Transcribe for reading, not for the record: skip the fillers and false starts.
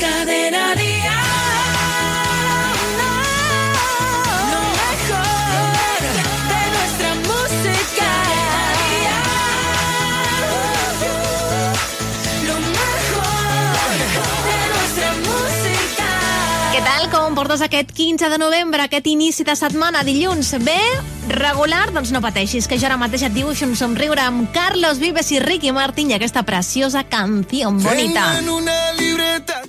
Cadena Dial. Lo mejor de nuestra música. Lo mejor de nuestra música. Què tal? Com portes aquest 15 de novembre, aquest inici de setmana, dilluns? Bé? Regular? Doncs no pateixis, que jo ara mateix et dibuixo un somriure amb Carlos Vives i Ricky Martin i aquesta preciosa canció bonita. Tengo en una libreta